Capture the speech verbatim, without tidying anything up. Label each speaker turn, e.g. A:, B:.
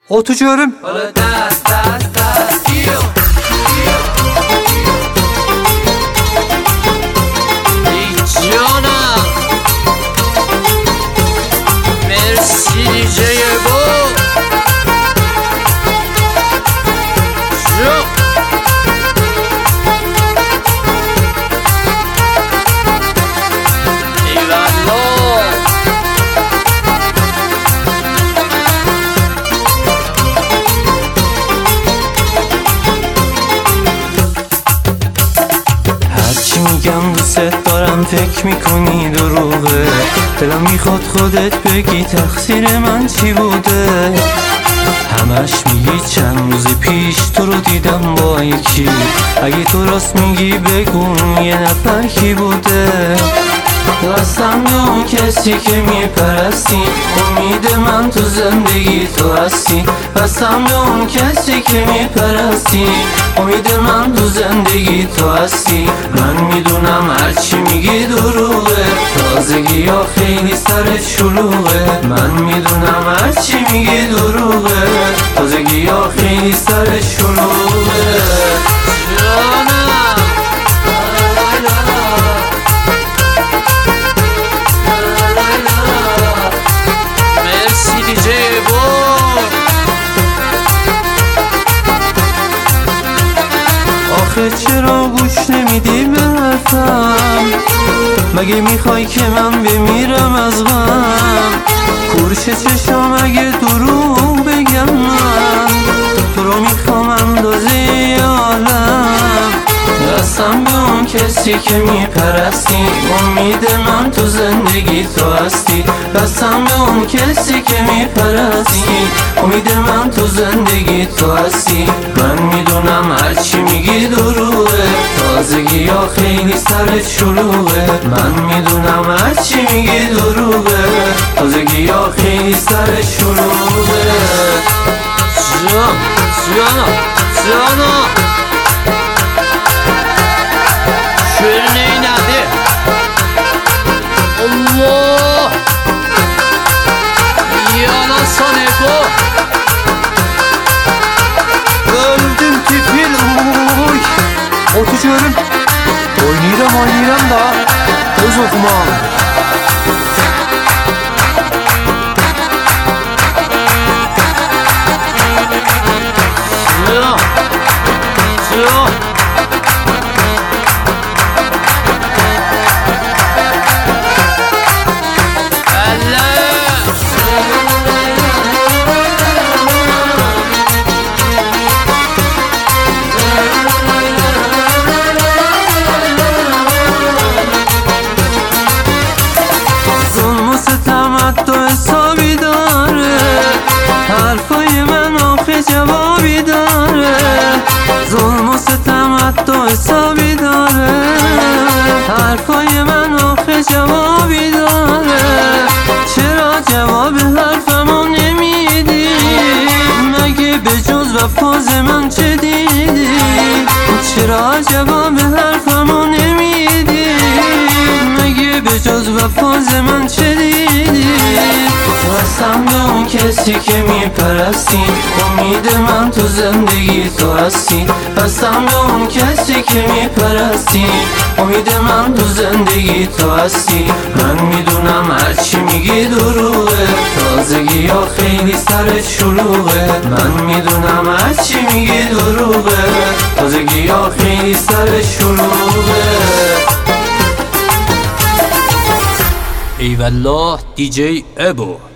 A: Oturuyorum.
B: Canım Merci D J Ebo. Yok Eyvallah.
C: هرچی میگم دوست دارم فکر میکنی دروغه. دلم میخواد خودت بگی تقصیر من چی بوده. همش میگی چند روز پیش تو رو دیدم با یکی. اگه تو راست میگی بگو یه نفر کی بوده. راستم به اون کسی که میپرستی. امید من تو زندگی تو هستی. راستم به اون کسی که میپرستی. امید من تو زندگی تو هستی. من میدونم هرچی میگی دروغه. تازگی ها خیلی سرت شلوغه. من میدونم هرچی میگی دروغه. تازگی ها خیلی سرت شلوغه.
B: جانم مرسی دی جی Ebo.
C: آخه چرا گوش نمیدی به حرفم؟ مگه میخوای که من بمیرم از غم؟ کورش چشام اگه دروغ بگم من تو رو میخوام اندازه عالم. دستم به اون کسی که میپرستی. امید من تو زندگی تو هستی. دستم به اون کسی که میپرستی. امید من تو زندگی تو هستی. من میدونم هرچی میگی دروغه. تازگی ها خیلی سرت شلوغه. من میدونم هرچی میگی دروغه. تازگی ها خیلی سرت شلوغه.
B: جان جانم جانم شعر نینده Allah Yana sana bu.
A: Öldüm tipil. Oy. Oturuyorum. Oynayacağım oynayacağım da öz okumam.
B: Yok Yok
C: جوابی داره. ظلم و ستم حتی حسابی داره. حرفای من آخه جوابی داره. چرا جواب حرفمو نمیدی؟ مگه به جز وفاز من چه دیدی؟ چرا جواب حرفمو نمیدی؟ مگه به جز وفاز من چه دیدی؟ واسم به اون کسی که میپرستی. امید من تو زندگی تو هستی. واسم به اون کسی که میپرستی. امید من تو زندگی تو هستی. من میدونم هرچی میگی دروغه. تازگی ها خیلی سرت شلوغه. من میدونم هرچی میگی دروغه. تازگی ها خیلی سرت شلوغه.
B: Eyvallah دی جی Ebo.